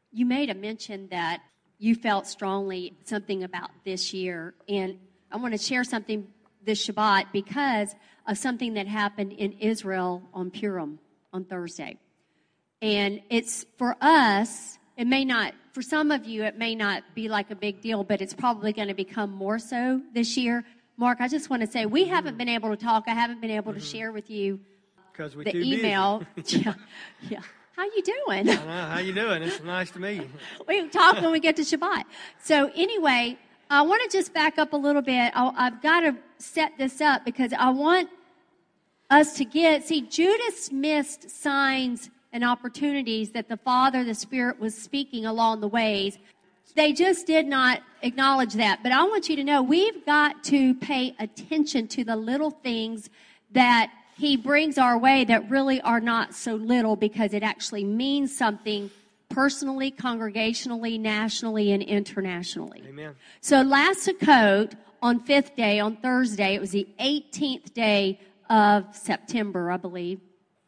you made a mention that you felt strongly something about this year, and I want to share something this Shabbat because of something that happened in Israel on Purim on Thursday. And it's, for us, it may not, for some of you, it may not be like a big deal, but it's probably going to become more so this year. Mark, I just want to say, we haven't been able to talk. I haven't been able to share with you the email. Yeah. How you doing? I know. How you doing? It's nice to meet you. We talk when we get to Shabbat. So anyway, I want to just back up a little bit. I've got to set this up because I want us to Judas missed signs and opportunities that the Father, the Spirit was speaking along the ways. They just did not acknowledge that. But I want you to know we've got to pay attention to the little things that He brings our way that really are not so little, because it actually means something personally, congregationally, nationally, and internationally. Amen. So last Sukkot, on 5th day, on Thursday, it was the 18th day of September, I believe.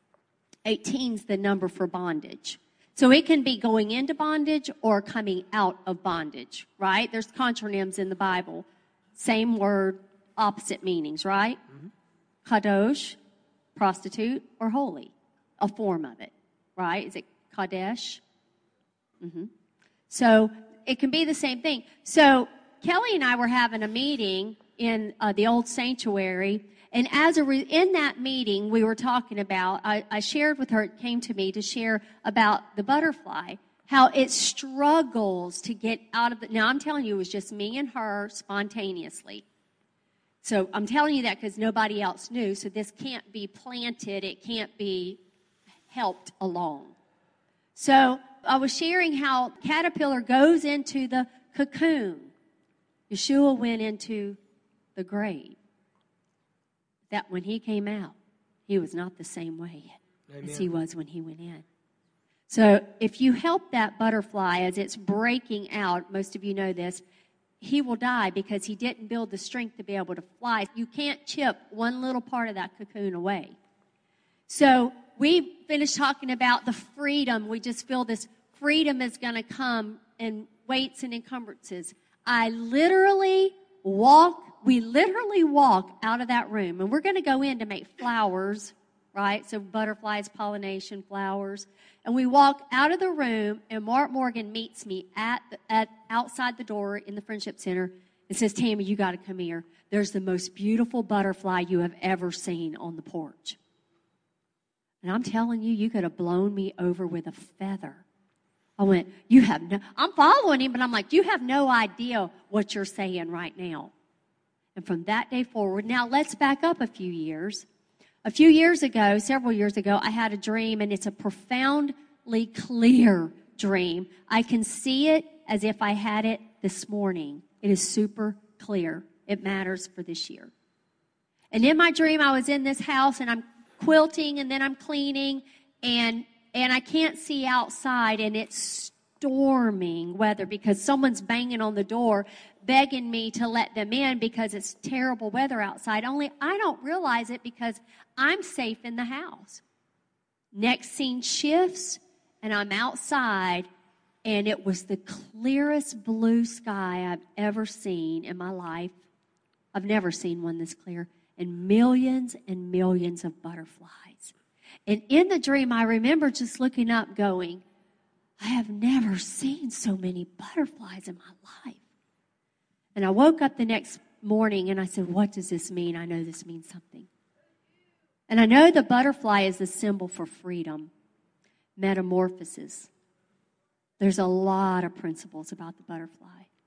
18's the number for bondage. So it can be going into bondage or coming out of bondage, right? There's contronyms in the Bible. Same word, opposite meanings, right? Mm-hmm. Kadosh, prostitute, or holy. A form of it, right? Is it Kadesh? Mm-hmm. So it can be the same thing. So Kelly and I were having a meeting in the old sanctuary, and in that meeting, we were talking about, I shared with her, it came to me to share about the butterfly, how it struggles to get out of the, now I'm telling you, it was just me and her spontaneously. So I'm telling you that because nobody else knew, so this can't be planted, it can't be helped along. So I was sharing how caterpillar goes into the cocoon. Yeshua went into the grave. That when he came out, he was not the same way as he was when he went in. So if you help that butterfly as it's breaking out, most of you know this, he will die because he didn't build the strength to be able to fly. You can't chip one little part of that cocoon away. So we finished talking about the freedom. We just feel this freedom is going to come in weights and encumbrances. We literally walk out of that room, and we're going to go in to make flowers, right? So butterflies, pollination, flowers. And we walk out of the room, and Mark Morgan meets me at outside the door in the Friendship Center and says, Tammy, you got to come here. There's the most beautiful butterfly you have ever seen on the porch. And I'm telling you, you could have blown me over with a feather. I went, I'm following him, but I'm like, you have no idea what you're saying right now. And from that day forward, now let's back up a few years. A few years ago, several years ago, I had a dream, and it's a profoundly clear dream. I can see it as if I had it this morning. It is super clear. It matters for this year. And in my dream, I was in this house, and I'm quilting, and then I'm cleaning, and I can't see outside, and it's storming weather because someone's banging on the door, begging me to let them in because it's terrible weather outside. Only I don't realize it because I'm safe in the house. Next scene shifts, and I'm outside, and it was the clearest blue sky I've ever seen in my life. I've never seen one this clear, and millions of butterflies. And in the dream, I remember just looking up going, I have never seen so many butterflies in my life. And I woke up the next morning and I said, what does this mean? I know this means something. And I know the butterfly is the symbol for freedom, metamorphosis. There's a lot of principles about the butterfly.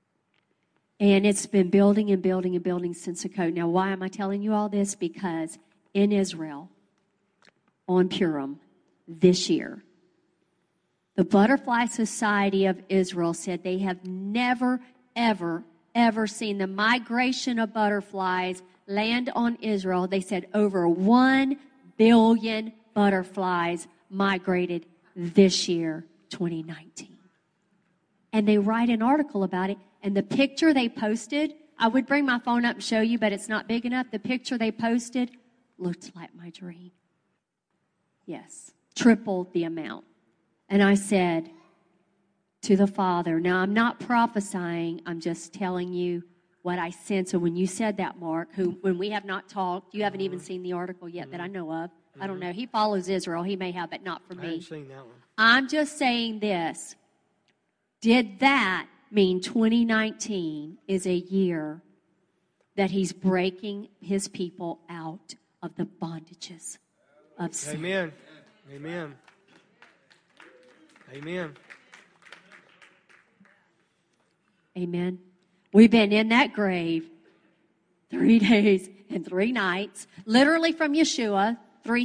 And it's been building and building and building since Sukkot. Now, why am I telling you all this? Because in Israel, on Purim, this year, the Butterfly Society of Israel said they have never, ever seen the migration of butterflies land on Israel. They said over 1 billion butterflies migrated this year, 2019. And they write an article about it. And the picture they posted, I would bring my phone up and show you, but it's not big enough. The picture they posted looked like my dream. Yes, tripled the amount. And I said, to the Father. Now, I'm not prophesying. I'm just telling you what I sense. And when you said that, Mark, when we have not talked, you haven't even seen the article yet that I know of. I don't know. He follows Israel. He may have, but not for me. I haven't seen that one. I'm just saying this. Did that mean 2019 is a year that he's breaking his people out of the bondages of sin? Amen. Amen. Amen. Amen. We've been in that grave 3 days and 3 nights, literally from Yeshua,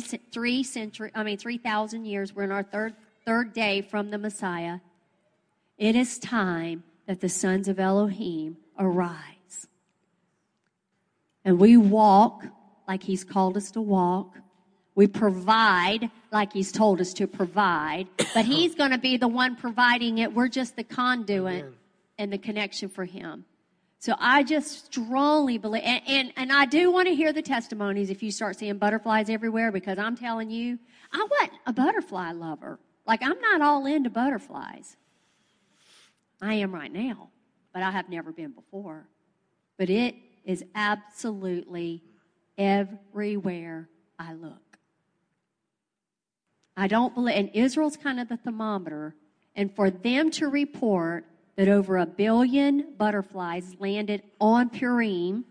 3,000 years. We're in our third day from the Messiah. It is time that the sons of Elohim arise. And we walk like he's called us to walk. We provide like he's told us to provide. But he's going to be the one providing it. We're just the conduit and the connection for him. So I just strongly believe, and I do want to hear the testimonies if you start seeing butterflies everywhere, because I'm telling you, I wasn't a butterfly lover. Like, I'm not all into butterflies. I am right now, but I have never been before. But it is absolutely everywhere I look. I don't believe, and Israel's kind of the thermometer, and for them to report that over 1 billion butterflies landed on Purim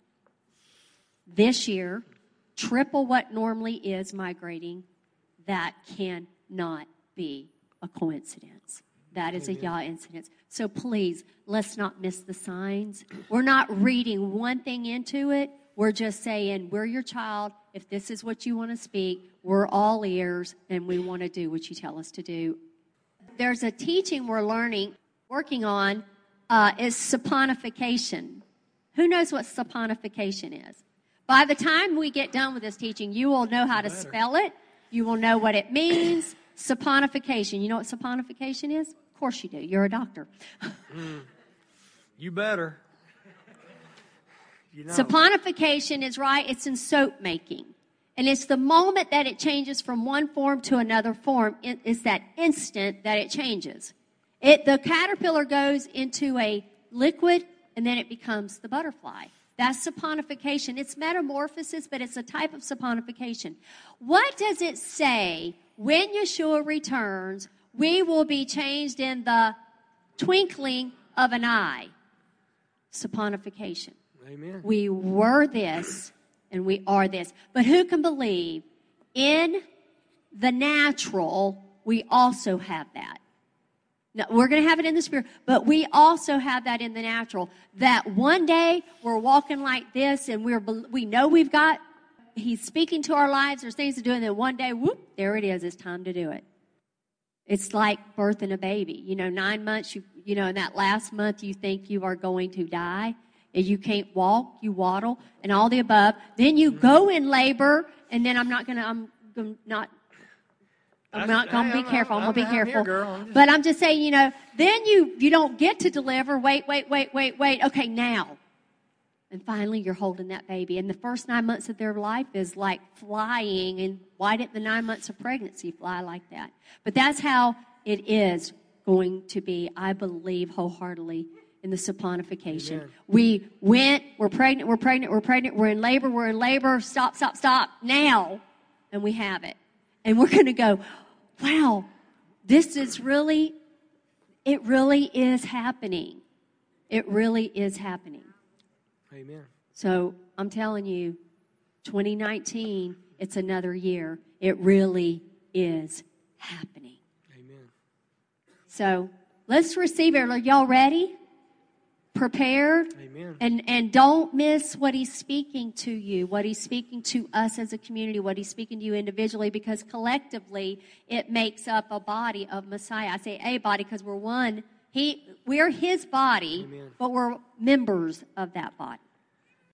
this year, triple what normally is migrating, that cannot be a coincidence. That is a Yah incidence. So please, let's not miss the signs. We're not reading one thing into it. We're just saying, we're your child. If this is what you want to speak, we're all ears, and we want to do what you tell us to do. There's a teaching we're working on, is saponification. Who knows what saponification is? By the time we get done with this teaching, you will know how to spell it. You will know what it means. Saponification. You know what saponification is? Of course you do. You're a doctor. You better. You know. Saponification is right. It's in soap making. And it's the moment that it changes from one form to another form. It's that instant that it changes. The caterpillar goes into a liquid, and then it becomes the butterfly. That's saponification. It's metamorphosis, but it's a type of saponification. What does it say? When Yeshua returns, we will be changed in the twinkling of an eye. Saponification. Amen. We were this, and we are this. But who can believe in the natural, we also have that? Now, we're going to have it in the spirit, but we also have that in the natural. That one day we're walking like this, and we know we've got, he's speaking to our lives, there's things to do, and then one day, whoop, there it is, it's time to do it. It's like birthing a baby. 9 months, in that last month you think you are going to die, and you can't walk, you waddle, and all the above. Then you go in labor, and then I'm not going to be careful. I'm going to be careful. But I'm just saying, then you don't get to deliver. Wait. Okay, now. And finally, you're holding that baby. And the first 9 months of their life is like flying. And why didn't the 9 months of pregnancy fly like that? But that's how it is going to be, I believe, wholeheartedly in the saponification. Amen. We're pregnant, we're in labor, stop, now. And we have it. And we're going to go, wow, it really is happening. It really is happening. Amen. So I'm telling you, 2019, it's another year. It really is happening. Amen. So let's receive it. Are y'all ready? Prepared? Amen. And don't miss what he's speaking to you, what he's speaking to us as a community, what he's speaking to you individually, because collectively it makes up a body of Messiah. I say a body because we're one. We're his body, Amen. But we're members of that body.